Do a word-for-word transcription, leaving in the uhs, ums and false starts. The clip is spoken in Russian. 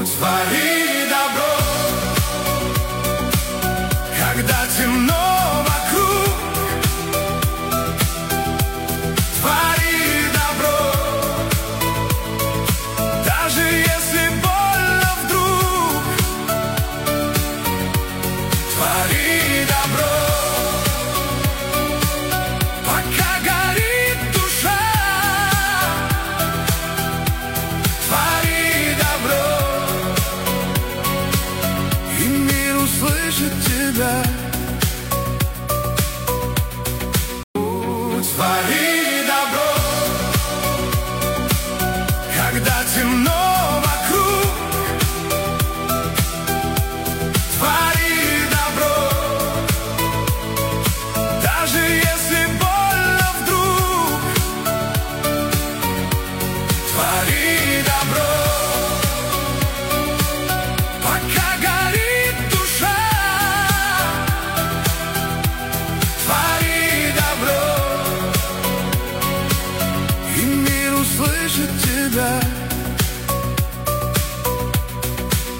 Твори добро, когда темно вокруг. Твори добро, даже если больно вдруг. Твори добро, пока горит душа. Твори добро, и мир услышит тебя. Твори добро, когда темно вокруг. Твори добро, даже если больно вдруг. Твори добро, пока горит душа. Твори добро, и мир услышит тебя.